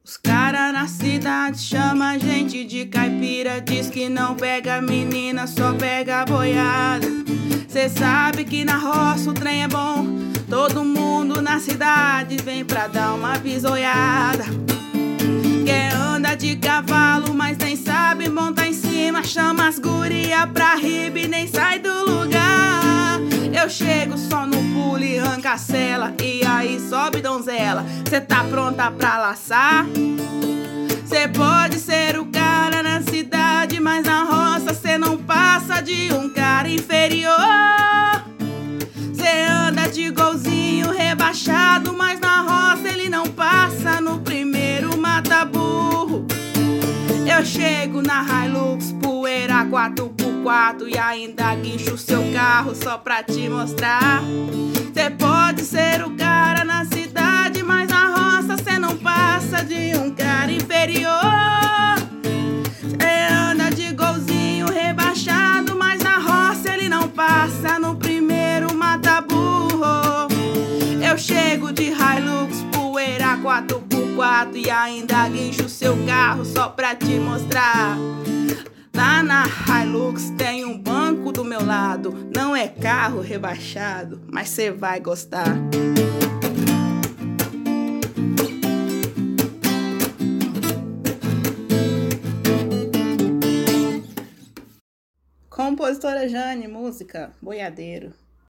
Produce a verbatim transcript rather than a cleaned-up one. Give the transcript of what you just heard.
Os cara na cidade chama a gente de caipira, diz que não pega menina, só pega boiada. Cê sabe que na roça o trem é bom, todo mundo na cidade vem pra dar uma bisoiada. Quer andar de cavalo, mas nem sabe montar em cima, chama as guria pra riba e nem sai do lugar. Eu chego só no pulo e arranca a cela, e aí sobe donzela, cê tá pronta pra laçar? Cê pode ser o cara na cidade, mas na roça cê não passa de um cara inferior. Cê anda de golzinho rebaixado, mas na roça ele não passa no primeiro mata-burro. Eu chego na Hilux, poeira quatro por quatro, e ainda guincho seu carro só pra te mostrar. Cê pode ser o cara na cidade, mas na roça cê não passa de um cara inferior. Cê anda de golzinho rebaixado, mas na roça ele não passa no primeiro mata-burro. Eu chego de Hilux, poeira quatro por quatro, e ainda guincho seu carro só pra te mostrar. Lá na Hilux tem um banco do meu lado, não é carro rebaixado, mas cê vai gostar. Compositora Jane, música Boiadeiro.